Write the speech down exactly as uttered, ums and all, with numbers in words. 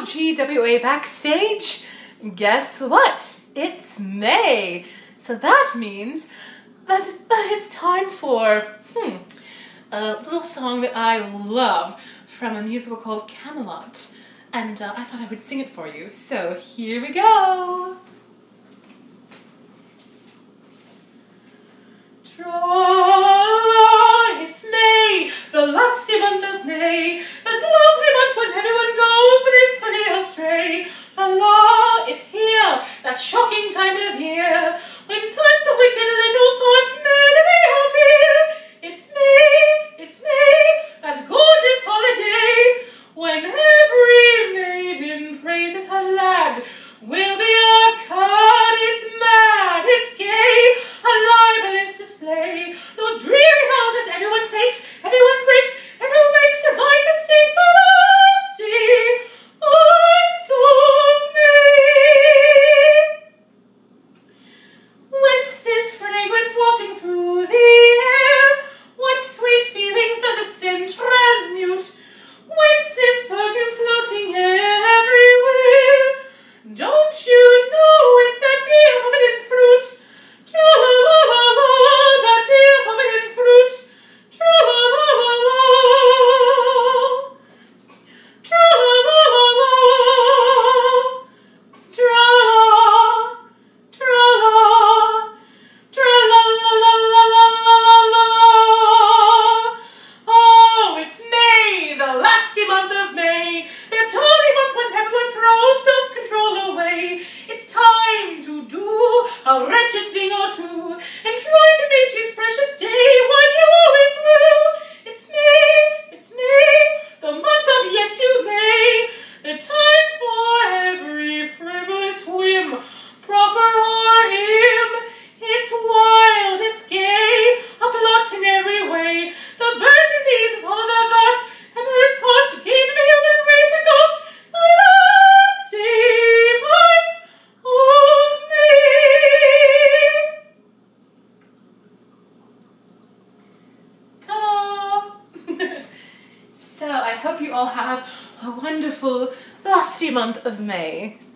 G W A Backstage. Guess what? It's May. So that means that it's time for hmm, a little song that I love from a musical called Camelot. And uh, I thought I would sing it for you. So here we go. Tra-la, it's May, the lusty month of May, that lovely month when everyone goes blissfully astray. Tra-la, it's here, that shocking time of year, when tons of wicked little thoughts merrily appear. It's May, it's May, that gorgeous holiday, when every maiden praises her lad. Will be our card, it's mad, it's gay, a libelous display. Those dreary vows that everyone takes, everyone breaks, everyone makes divine mistakes. A lusty month of May. Whence this fragrance wafting through the air? What sweet feelings does it send transmute? Whence this perfume floating everywhere? Don't you know it's that dear forbidden fruit? Tra-la-la-la-la, that dear forbidden fruit. Tra-la-la-la-la, tra-la-la-la-la, tra-la, tra-la, tra-la-la-la-la-la-la-la. Oh, it's May, the lusty month of May, the darling month when everyone throws self-control away. It's time to do a wretched thing or two, and try to make each precious day one you always will. It's May, it's May, the month of yes you may, the time for every frivolous whim, proper or im. It's wild, it's gay, a plot in every way. The birds and bees with all of their vast amorous past to gaze at the human race a ghost. The lusty month of May. Ta-da! So I hope you all have a wonderful lusty month of May.